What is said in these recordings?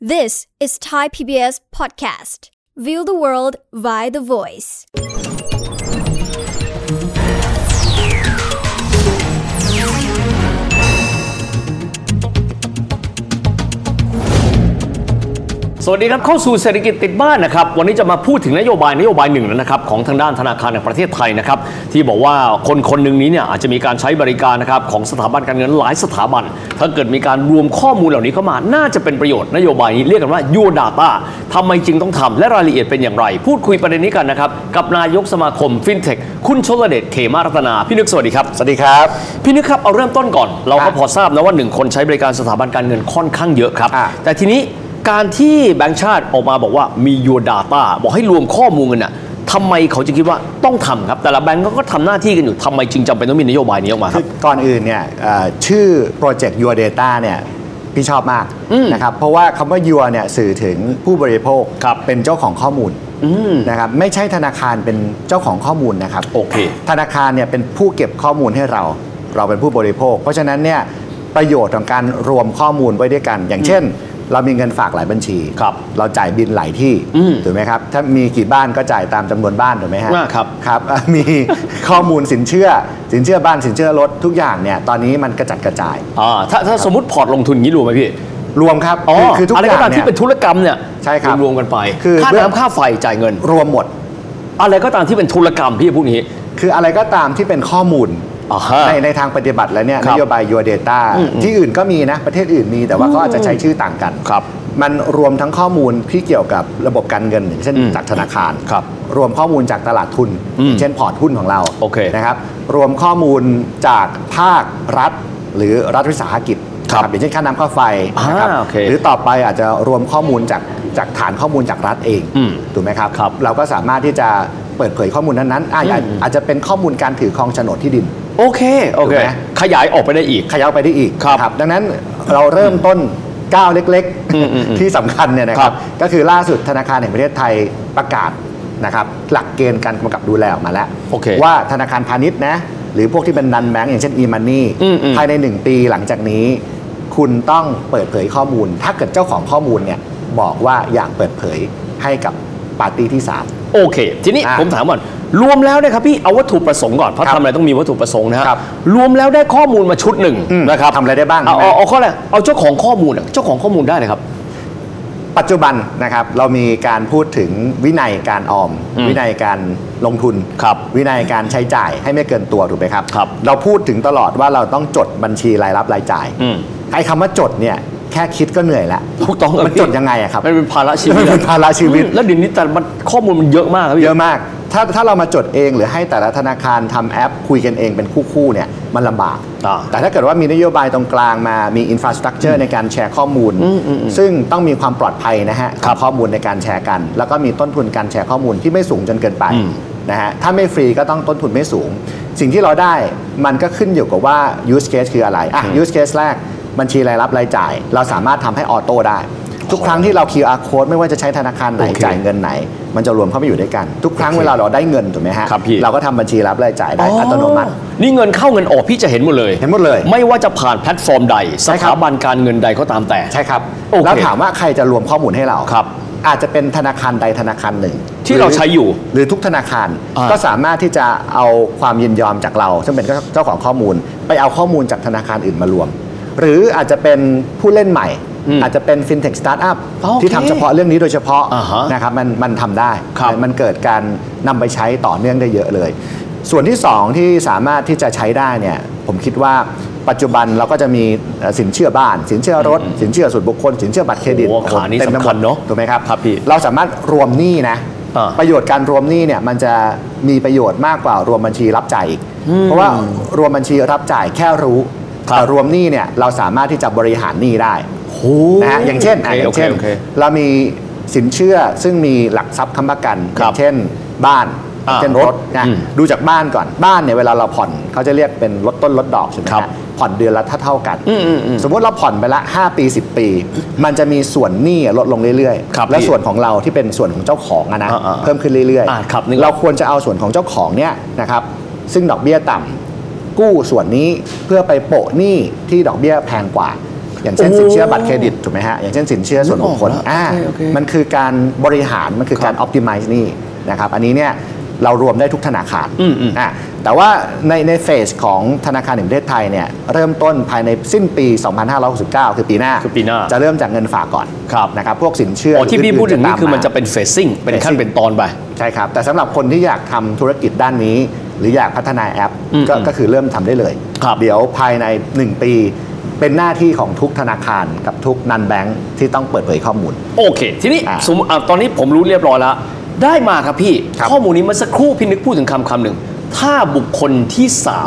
This is Thai PBS podcast. View the world via the voice. สวัสดีครับเข้าสู่เศรษฐกิจติดบ้านนะครับวันนี้จะมาพูดถึงนโยบายหนึ่งนะครับของทางด้านธนาคารแห่งประเทศไทยนะครับที่บอกว่าคนหนึ่งนี้เนี่ยอาจจะมีการใช้บริการนะครับของสถาบันการเงินหลายสถาบันถ้าเกิดมีการรวมข้อมูลเหล่านี้เข้ามาน่าจะเป็นประโยชน์นโยบายนี้เรียกกันว่า Your Data ทำไมจึงต้องทำและรายละเอียดเป็นอย่างไรพูดคุยประเด็นนี้กันนะครับกับนายกสมาคมฟินเทคคุณชลเดชเขมารัตนาพี่นึกสวัสดีครับสวัสดีครับพี่นึกครับเอาเริ่มต้นก่อนเราก็พอทราบนะว่า1คนใช้บริการสถาบันการเงินค่อนข้างเยอะครับแต่ทีนี้การที่แบงก์ชาติออกมาบอกว่ามี Your Data บอกให้รวมข้อมูลกันน่ะทำไมเขาจึงคิดว่าต้องทำครับแต่ละแบงก์ก็ทำหน้าที่กันอยู่ทำไมจึงจำเป็นต้องมีนโยบายนี้ออกมาครับก่อนอื่นเนี่ยชื่อโปรเจกต์ Your Data เนี่ยพี่ชอบมากนะครับเพราะว่าคำว่า Your เนี่ยสื่อถึงผู้บริโภคเป็นเจ้าของข้อมูลนะครับไม่ใช่ธนาคารเป็นเจ้าของข้อมูลนะครับโอเคธนาคารเนี่ยเป็นผู้เก็บข้อมูลให้เราเป็นผู้บริโภคเพราะฉะนั้นเนี่ยประโยชน์ของการรวมข้อมูลไว้ด้วยกันอย่างเช่นเรามีเงินฝากหลายบัญชีเราจ่ายบิลหลายที่ถูกไหมครับถ้ามีกี่บ้านก็จ่ายตามจำนวนบ้านถูกไหมฮะครับมีข้อมูลสินเชื่อบ้านสินเชื่อรถทุกอย่างเนี่ยตอนนี้มันกระจัดกระจายถ้าสมมติพอร์ตลงทุนนี้รวมไหมพี่รวมครับคือทุกอย่างที่เป็นธุรกรรมเนี่ยใช่ครับรวมกันไปค่าน้ำค่าไฟจ่ายเงินรวมหมดอะไรก็ตามที่เป็นธุรกรรมพี่พวกนี้คืออะไรก็ตามที่เป็นข้อมูลในทางปฏิบัติแล้วเนี่ยนโยบาย Your Data ที่อื่นก็มีนะประเทศอื่นมีแต่ว่าเขาอาจจะใช้ชื่อต่างกันมันรวมทั้งข้อมูลที่เกี่ยวกับระบบการเงินเช่นจากธนาคารรวมข้อมูลจากตลาดทุนเช่นพอร์ตหุ้นของเรานะครับรวมข้อมูลจากภาครัฐหรือรัฐวิสาหกิจอย่างเช่นค่าน้ำค่าไฟนะครับหรือต่อไปอาจจะรวมข้อมูลจากฐานข้อมูลจากรัฐเองถูกไหมครับเราก็สามารถที่จะเปิดเผยข้อมูลนั้นอาจจะเป็นข้อมูลการถือครองโฉนดที่ดินโอเคขยายออกไปได้อีกครับดังนั้นเราเริ่มต้นก้าวเล็กๆที่สำคัญเนี่ยนะครับก็คือล่าสุดธนาคารแห่งประเทศไทยประกาศนะครับหลักเกณฑ์การกำกับดูแลออกมาแล้วว่าธนาคารพาณิชย์นะหรือพวกที่เป็นนันแบงก์อย่างเช่น e-money ภายใน1 ปีหลังจากนี้คุณต้องเปิดเผยข้อมูลถ้าเกิดเจ้าของข้อมูลเนี่ยบอกว่าอยากเปิดเผยให้กับปาร์ตี้ที่3 โอเคทีนี้ผมถามก่อนรวมแล้วนะครับพี่เอาวัตถุประสงค์ก่อนเพราะทำอะไรต้องมีวัตถุประสงค์นะครับรวมแล้วได้ข้อมูลมาชุดหนึ่งนะครับทำอะไรได้บ้างเอาข้อแรกเอาเจ้าของข้อมูลได้เลยครับปัจจุบันนะครับเรามีการพูดถึงวินัยการออมวินัยการลงทุนวินัยการใช้จ่ายให้ไม่เกินตัวถูกไหมครับเราพูดถึงตลอดว่าเราต้องจดบัญชีรายรับรายจ่ายไอ้คำว่าจดเนี่ยแค่คิดก็เหนื่อยแล้วถูกต้องมันจดยังไงอะครับมันเป็นภาระชีวิตแล้วเดี๋ยวนี้แต่ข้อมูลมันเยอะมากครับเยอะมากถ้าเรามาจดเองหรือให้แต่ละธนาคารทำแอปคุยกันเองเป็นคู่เนี่ยมันลำบากแต่ถ้าเกิดว่ามีนโยบายตรงกลางมามีอินฟราสตรักเจอร์ในการแชร์ข้อมูลซึ่งต้องมีความปลอดภัยนะฮะข้อมูลในการแชร์กันแล้วก็มีต้นทุนการแชร์ข้อมูลที่ไม่สูงจนเกินไปนะฮะถ้าไม่ฟรีก็ต้องต้นทุนไม่สูงสิ่งที่เราได้มันก็ขึ้นอยู่กับว่า use case คืออะไรuse case แรกบัญชีรายรับรายจ่ายเราสามารถทำให้ออโต้ได้ทุกครั้งที่เรา QR code ไม่ว่าจะใช้ธนาคารไหนจ่ายเงินไหนมันจะรวมเข้าไปอยู่ด้วยกันทุกครั้งเวลาเราได้เงินถูกไหมฮะเราก็ทำบัญชีรับรายจ่ายได้อัตโนมัตินี่เงินเข้าเงินออกพี่จะเห็นหมดเลยไม่ว่าจะผ่านแพลตฟอร์มใดสถาบันการเงินใดก็ตามแต่ใช่ครับแล้วถามว่าใครจะรวมข้อมูลให้เราอาจจะเป็นธนาคารใดธนาคารหนึ่งที่เราใช้อยู่หรือทุกธนาคารก็สามารถที่จะเอาความยินยอมจากเราซึ่งเป็นเจ้าของข้อมูลไปเอาข้อมูลจากธนาคารอื่นมารวมหรืออาจจะเป็นผู้เล่นใหม่อาจจะเป็น FinTech Startup ที่ทำเฉพาะเรื่องนี้โดยเฉพาะนะครับมันทำได้มันเกิดการนำไปใช้ต่อเนื่องได้เยอะเลยส่วนที่2ที่สามารถที่จะใช้ได้เนี่ยผมคิดว่าปัจจุบันเราก็จะมีสินเชื่อบ้านสินเชื่อรถสินเชื่อส่วนบุคคลสินเชื่อบัตรเครดิตเต็มไปหมดถูกไหมครับพี่เราสามารถรวมหนี้นะประโยชน์การรวมหนี้เนี่ยมันจะมีประโยชน์มากกว่ารวมบัญชีรับจ่ายอีกเพราะว่ารวมบัญชีรับจ่ายแค่รู้แต่รวมหนี้เนี่ยเราสามารถที่จะบริหารหนี้ได้นะฮะอย่างเช่นเรามีสินเชื่อซึ่งมีหลักทรัพย์ค้ำประกันอย่างเช่นบ้านเช่นรถนะดูจากบ้านก่อนบ้านเนี่ยเวลาเราผ่อนเขาจะเรียกเป็นลดต้นลดดอกใช่ไหมครับผ่อนเดือนละเท่ากันสมมติเราผ่อนไปละ5 ปี10 ปีมันจะมีส่วนหนี้ลดลงเรื่อยๆและส่วนของเราที่เป็นส่วนของเจ้าของนะเพิ่มขึ้นเรื่อยๆเราควรจะเอาส่วนของเจ้าของเนี่ยนะครับซึ่งดอกเบี้ยต่ำกู้ส่วนนี้เพื่อไปโปะหนี้ที่ดอกเบี้ยแพงกว่าอย่างเช่นสินเชื่อบัตรเครดิตถูกไหมฮะอย่างเช่นสินเชื่อส่วนบุคคลมันคือการบริหารมันคือการ optimize นี่นะครับอันนี้เนี่ยเรารวมได้ทุกธนาคารแต่ว่าในเฟสของธนาคารแห่งประเทศไทยเนี่ยเริ่มต้นภายในสิ้นปี 2569 คือปีหน้าจะเริ่มจากเงินฝากก่อนนะครับพวกสินเชื่อที่พี่พูดถึงนี่คือมันจะเป็นเฟสซิ่งเป็นขั้นเป็นตอนไปใช่ครับแต่สำหรับคนที่อยากทำธุรกิจด้านนี้หรืออยากพัฒนาแอปก็คือเริ่มทำได้เลยเดี๋ยวภายใน1ปีเป็นหน้าที่ของทุกธนาคารกับทุกนันแบงค์ที่ต้องเปิดเผยข้อมูลโอเคทีนี้สมมติตอนนี้ผมรู้เรียบร้อยแล้วได้มาครับพี่ข้อมูลนี้เมื่อสักครู่พี่นึกพูดถึงคำหนึ่งถ้าบุคคลที่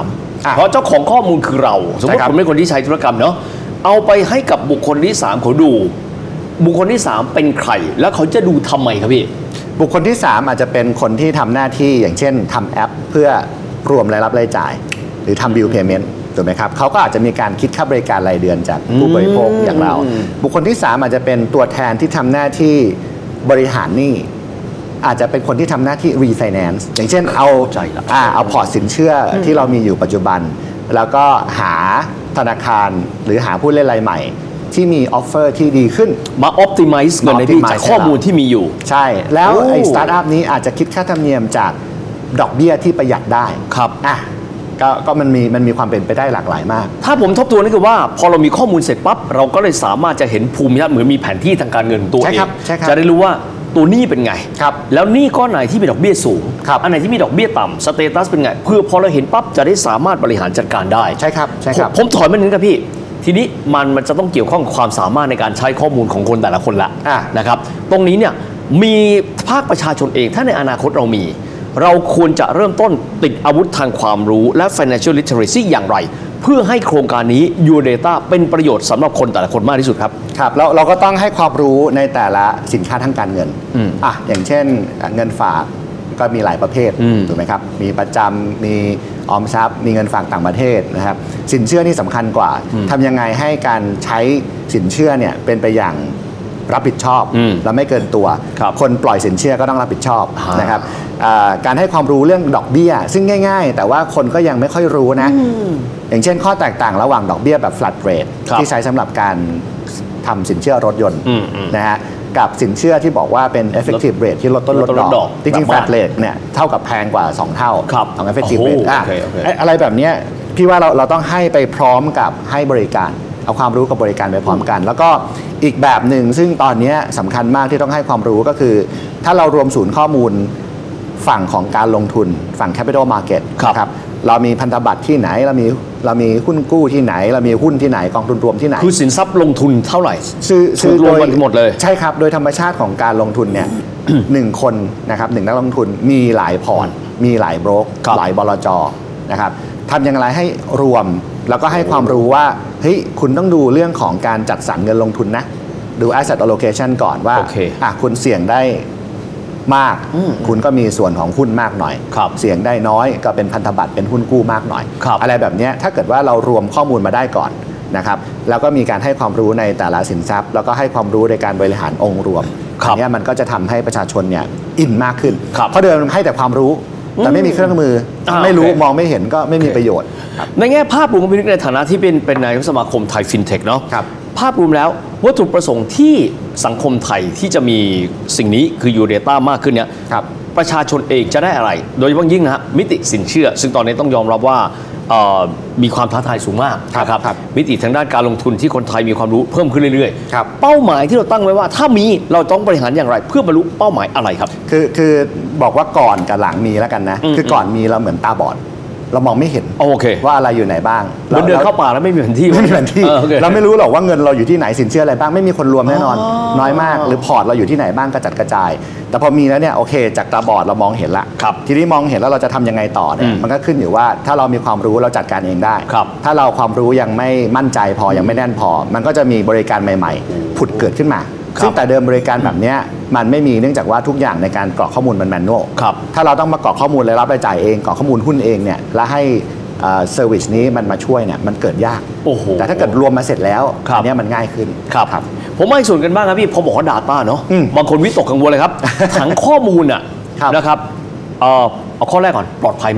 3เพราะเจ้าของข้อมูลคือเราสมมติผมเป็นคนที่ใช้ธุรกรรมเนาะเอาไปให้กับบุคคลที่3เขาดูบุคคลที่3เป็นใครแล้วเขาจะดูทำไมครับพี่บุคคลที่3อาจจะเป็นคนที่ทำหน้าที่อย่างเช่นทำแอปเพื่อรวมรายรับรายจ่ายหรือทำบิลเพย์เมนต์ถูกไหมครับเขาก็อาจจะมีการคิดค่าบริการรายเดือนจากผู้บริโภคอย่างเราบุคคลที่3อาจจะเป็นตัวแทนที่ทำหน้าที่บริหารหนี้อาจจะเป็นคนที่ทำหน้าที่ refinance อย่างเช่นเอาพอร์ตสินเชื่อที่เรามีอยู่ปัจจุบันแล้วก็หาธนาคารหรือหาผู้เล่นรายใหม่ที่มีออฟเฟอร์ที่ดีขึ้นมา optimize เงินในพี่จากข้อมูลที่มีอยู่ใช่แล้วไอ้สตาร์ทอัพนี้อาจจะคิดค่าธรรมเนียมจากดอกเบี้ยที่ประหยัดได้ครับก็มันมีความเป็นไปได้หลากหลายมากถ้าผมทบทวนนี่คือว่าพอเรามีข้อมูลเสร็จปั๊บเราก็เลยสามารถจะเห็นภูมิทัศน์เหมือนมีแผนที่ทางการเงินตัวเองจะได้รู้ว่าตัวหนี้เป็นไงแล้วหนี้ก้อนไหนที่มีดอกเบี้ยสูงอันไหนที่มีดอกเบี้ยต่ำสเตตัสเป็นไงเพื่อพอเราเห็นปั๊บจะได้สามารถบริหารจัดการได้ใช่ครับผมถอยมาหนึ่งครับพี่ทีนี้มันจะต้องเกี่ยวข้องกับความสามารถในการใช้ข้อมูลของคนแต่ละคนละนะครับตรงนี้เนี่ยมีภาคประชาชนเองถ้าในอนาคตเราควรจะเริ่มต้นติดอาวุธทางความรู้และ financial literacy อย่างไรเพื่อให้โครงการนี้ Your Data เป็นประโยชน์สำหรับคนแต่ละคนมากที่สุดครับครับเราก็ต้องให้ความรู้ในแต่ละสินค้าทางการเงินอย่างเช่นเงินฝากก็มีหลายประเภทถูกไหมครับมีประจำมีออมทรัพย์มีเงินฝากต่างประเทศนะครับสินเชื่อนี่สำคัญกว่าทำยังไงให้การใช้สินเชื่อเนี่ยเป็นไปอย่างรับผิดชอบและไม่เกินตัวคนปล่อยสินเชื่อก็ต้องรับผิดชอบนะครับการให้ความรู้เรื่องดอกเบี้ยซึ่งง่ายๆแต่ว่าคนก็ยังไม่ค่อยรู้นะอย่างเช่นข้อแตกต่างระหว่างดอกเบี้ยแบบ flat rate ที่ใช้สำหรับการทำสินเชื่อรถยนต์นะฮะกับสินเชื่อที่บอกว่าเป็น effective rate ที่ลดต้นลดดอกจริงๆ flat rate เนี่ยเท่ากับแพงกว่า2เท่าของ effective rate อะไรแบบนี้พี่ว่าเราต้องให้ไปพร้อมกับให้บริการเอาความรู้กับบริการไปพร้อมกันแล้วก็อีกแบบหนึ่งซึ่งตอนนี้สำคัญมากที่ต้องให้ความรู้ก็คือถ้าเรารวมศูนย์ข้อมูลฝั่งของการลงทุนฝั่ง capital market ครับเรามีพันธบัตรที่ไหนเรามีหุ้นกู้ที่ไหนเรามีหุ้นที่ไหนกองทุนรวมที่ไหนคือสินทรัพย์ลงทุนเท่าไหร่ซื้อรวมกันหมดเลยใช่ครับโดยธรรมชาติของการลงทุนเนี่ย 1 คนนะครับ1นักลงทุนมีหลายพอร์ตมีหลายโบรกหลายบลจ.นะครับทำอย่างไรให้รวมแล้วก็ให้ความรู้ว่าเฮ้ยคุณต้องดูเรื่องของการจัดสรรเงินลงทุนนะดู asset allocation ก่อนว่าคุณเสี่ยงได้มากคุณก็มีส่วนของหุ้นมากหน่อยเสี่ยงได้น้อยก็เป็นพันธบัตรเป็นหุ้นกู้มากหน่อยอะไรแบบนี้ถ้าเกิดว่าเรารวมข้อมูลมาได้ก่อนนะครับแล้วก็มีการให้ความรู้ในแต่ละสินทรัพย์แล้วก็ให้ความรู้ในการบริหารองค์รวมอันนี้มันก็จะทำให้ประชาชนเนี่ยอินมากขึ้นเพราะเดิมให้แต่ความรู้แต่ไม่มีเครื่องมือไม่รู้มองไม่เห็นก็ไม่มีประโยชน์ในแง่ภาพรวมพี่นึกในฐานะที่เป็นนายกสมาคมไทยฟินเทคเนาะภาพรวมแล้ววัตถุประสงค์ที่สังคมไทยที่จะมีสิ่งนี้คือ Your Data มากขึ้นเนี่ยประชาชนเองจะได้อะไรโดยเฉพาะยิ่งนะมิติสินเชื่อซึ่งตอนนี้ต้องยอมรับว่ามีความท้าทายสูงมากนะครับมิติทางด้านการลงทุนที่คนไทยมีความรู้เพิ่มขึ้นเรื่อยๆเป้าหมายที่เราตั้งไว้ว่าถ้ามีเราต้องบริหารอย่างไรเพื่อบรรลุเป้าหมายอะไรครับคือบอกว่าก่อนกับหลังมีแล้วกันนะคือก่อนมีเราเหมือนตาบอดเรามองไม่เห็นว่าอะไรอยู่ไหนบ้างเราเดินเข้าป่าแล้วไม่มีแผนที่เราไม่รู้หรอกว่าเงินเราอยู่ที่ไหนสินเชื่ออะไรบ้างไม่มีคนรวมแน่นอนน้อยมากหรือพอร์ตเราอยู่ที่ไหนบ้างกระจัดกระจายแต่พอมีแล้วเนี่ยโอเคจากตาบอดเรามองเห็นละทีนี้มองเห็นแล้วเราจะทำยังไงต่อเนี่ยมันก็ขึ้นอยู่ว่าถ้าเรามีความรู้เราจัดการเองได้ถ้าเราความรู้ยังไม่มั่นใจพอยังไม่แน่นพอมันก็จะมีบริการใหม่ๆผุดเกิดขึ้นมาซึ่งแต่เดิมบริการแบบนี้มันไม่มีเนื่องจากว่าทุกอย่างในการกรอกข้อมูลมันแมนนวลถ้าเราต้องมากรอกข้อมูลและรับรายจ่ายเองกรอกข้อมูลหุ้นเองเนี่ยแล้วให้เซอร์วิสนี้มันมาช่วยเนี่ยมันเกิดยากแต่ถ้าเกิดรวมมาเสร็จแล้วอันนี้มันง่ายขึ้นครับผมมาอีกส่วนกันบ้างครับพี่พอบอกว่า Data เนาะบางคนวิตกกังวลเลยครับถังข้อมูลนะครับเอาข้อแรกก่อนปลอดภัยไหม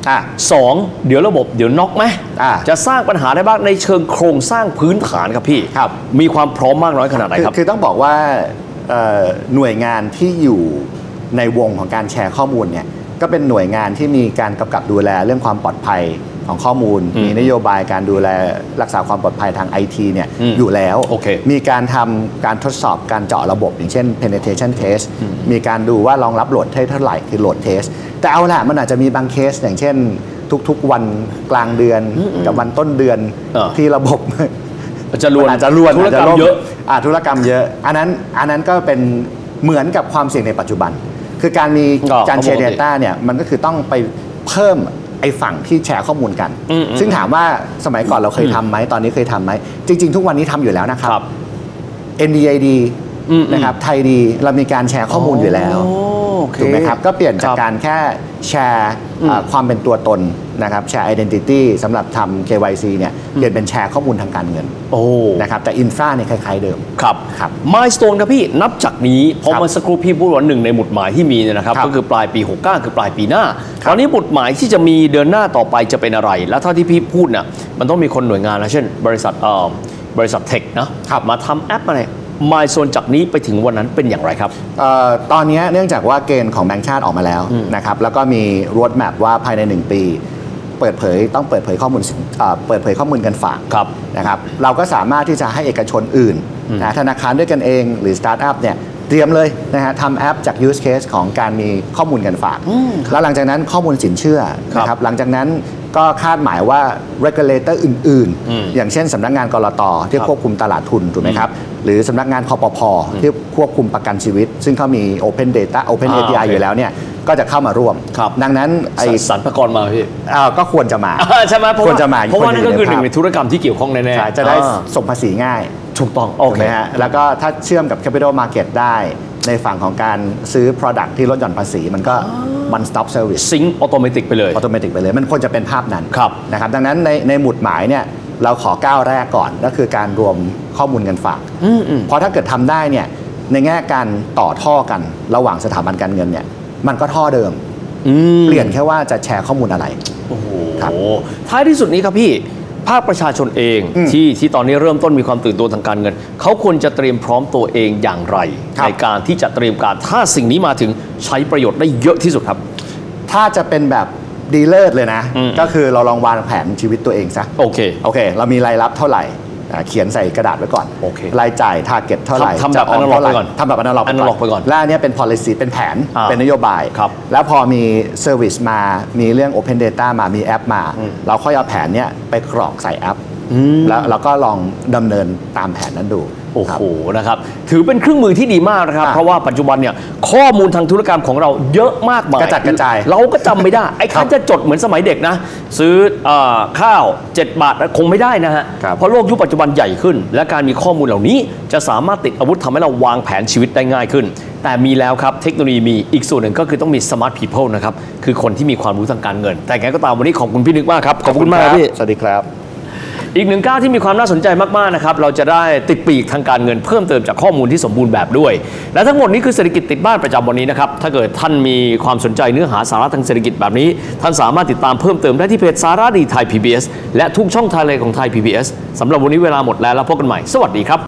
2เดี๋ยวระบบเดี๋ยวน็อกไหมจะสร้างปัญหาได้บ้างในเชิงโครงสร้างพื้นฐานครับพี่มีความพร้อมมากน้อยขนาดไหนครับคือต้องบอกว่าหน่วยงานที่อยู่ในวงของการแชร์ข้อมูลเนี่ยก็เป็นหน่วยงานที่มีการกำกับดูแลเรื่องความปลอดภัยของข้อมูลมีนโยบายการดูแลรักษาความปลอดภัยทาง IT เนี่ยอยู่แล้วมีการทำการทดสอบการเจาะระบบอย่างเช่น penetration test มีการดูว่ารองรับโหลดเท่าไหร่คือโหลด test แต่เอาล่ะมันอาจจะมีบางเคสอย่างเช่นทุกๆวันกลางเดือนกับวันต้นเดือนที่ระบบอาจจะรวนธุรกรรมเยอะธุรกรรมเยอะอันนั้นก็เป็นเหมือนกับความเสี่ยงในปัจจุบันคือการมีการแชร์ data เนี่ยมันก็คือต้องไปเพิ่มไอ้ฝั่งที่แชร์ข้อมูลกันซึ่งถามว่าสมัยก่อนเราเคยทำไหมตอนนี้เคยทำไหมจริงๆทุกวันนี้ทำอยู่แล้วนะครับ NDID นะครับไทยดีเรามีการแชร์ข้อมูลอยู่แล้วถูกไหมครับก็เปลี่ยนจากการแค่แชร์ความเป็นตัวตนนะครับแชร์ identity สำหรับทำ KYC เนี่ยเปลี่ยนเป็นแชร์ข้อมูลทางการเงินนะครับแต่อินฟราเนี่ยคล้ายๆเดิมครับmilestone ครับพี่นับจากนี้พอมาสักครู่พี่พูดว่าหนึ่งในหมุดหมายที่มีเนี่ยนะครับก็คือปลายปี69คือปลายปีหน้าตอนนี้หมุดหมายที่จะมีเดือนหน้าต่อไปจะเป็นอะไรแล้วเท่าที่พี่พูดเนี่ยมันต้องมีคนหน่วยงานนะเช่นบริษัทเทคนะมาทำแอปอะไรmilestone จากนี้ไปถึงวันนั้นเป็นอย่างไรครับตอนนี้เนื่องจากว่าเกณฑ์ของแบงก์ชาติออกมาแล้วนะครับแล้วก็มีโรดแมปว่าภายใน1ปีต้องเปิดเผยข้อมูลกันฝากนะครับเราก็สามารถที่จะให้เอกชนอื่นนะธนาคารด้วยกันเองหรือสตาร์ทอัพเนี่ยเตรียมเลยนะฮะทำแอปจาก use case ของการมีข้อมูลกันฝากแล้วหลังจากนั้นข้อมูลสินเชื่อนะครับหลังจากนั้นก็คาดหมายว่า regulator อื่นๆอย่างเช่นสำนักงานกลต.ที่ควบคุมตลาดทุนถูกไหมครับหรือสำนักงานคปภ.ที่ควบคุมประกันชีวิตซึ่งเขามี Open Data Open API อยู่แล้วเนี่ยก็จะเข้ามาร่วมดังนั้นไอ้สรรพากรมาพี่ก็ควรจะมาใช่ไหมเพราะว่านั่นก็คือหนึ่งในธุรกรรมที่เกี่ยวข้องแน่ๆจะได้ส่งภาษีง่ายถูกต้องโอเคฮะแล้วก็ถ้าเชื่อมกับ Capital Market ได้ในฝั่งของการซื้อ Product ที่ลดหย่อนภาษีมันก็ one stop service ซิงค์ออโตเมติกไปเลยมันควรจะเป็นภาพนั้นนะครับดังนั้นในหมุดหมายเนี่ยเราขอก้าวแรกก่อนก็คือการรวมข้อมูลเงินฝากเพราะถ้าเกิดทำได้เนี่ยในแง่การต่อท่อกันระหว่างสถาบันการเงินเนี่ยมันก็ท่อเดิมเปลี่ยนแค่ว่าจะแชร์ข้อมูลอะไรโอ้โหท้ายที่สุดนี้ครับพี่ภาคประชาชนเองที่ตอนนี้เริ่มต้นมีความตื่นตัวทางการเงินเขาควรจะเตรียมพร้อมตัวเองอย่างไรในการที่จะเตรียมการถ้าสิ่งนี้มาถึงใช้ประโยชน์ได้เยอะที่สุดครับถ้าจะเป็นแบบดีเลิศเลยนะก็คือเราลองวางแผนชีวิตตัวเองซะโอเคเรามีรายรับเท่าไหร่เขียนใส่กระดาษไว้ก่อนรายจ่ายทาร์เก็ตเท่าไหร่ทำแบบอนาล็อกไปก่อนทำแบบอนาล็อกไปก่อนและอันนี้เป็น policy เป็นแผนเป็นนโยบายแล้วพอมี service มามีเรื่อง open data มามีแอปมาเราค่อยเอาแผนเนี้ยไปกรอกใส่แอปแล้วเราก็ลองดำเนินตามแผนนั้นดูโอ้โหนะครับถือเป็นเครื่องมือที่ดีมากนะครับเพราะว่าปัจจุบันเนี่ยข้อมูลทางธุรกรรมของเราเยอะมากมายกระจัดกระจายเราก็จำไม่ได้ไอ้คันจะจดเหมือนสมัยเด็กนะซื้อข้าว7 บาทคงไม่ได้นะฮะเพราะโลกยุคปัจจุบันใหญ่ขึ้นและการมีข้อมูลเหล่านี้จะสามารถติดอาวุธทำให้เราวางแผนชีวิตได้ง่ายขึ้นแต่มีแล้วครับเทคโนโลยีมีอีกส่วนหนึ่งก็คือต้องมี smart people นะครับคือคนที่มีความรู้ทางการเงินแต่ไงก็ตามวันนี้ขอบคุณพี่นึกมากครับขอบคุณมากพี่สวัสดีครับอีกหนึ่งก้าวที่มีความน่าสนใจมากๆนะครับเราจะได้ติดปีกทางการเงินเพิ่มเติมจากข้อมูลที่สมบูรณ์แบบด้วยและทั้งหมดนี้คือเศรษฐกิจติดบ้านประจำวันนี้นะครับถ้าเกิดท่านมีความสนใจเนื้อหาสาระทางเศรษฐกิจแบบนี้ท่านสามารถติดตามเพิ่มเติมได้ที่เพจสาระดีไทย PBS และทุกช่องทางเลยของไทย PBS สำหรับวันนี้เวลาหมดแล้วพบกันใหม่สวัสดีครับ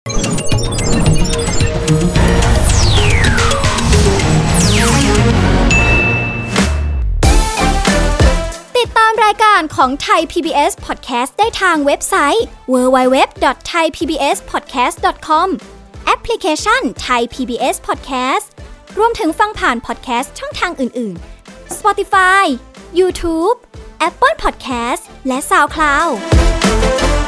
รายการของไทย PBS Podcast ได้ทางเว็บไซต์ www.thaipbspodcast.com แอปพลิเคชัน Thai PBS Podcast รวมถึงฟังผ่าน podcast ช่องทางอื่นๆ Spotify YouTube Apple Podcast และ SoundCloud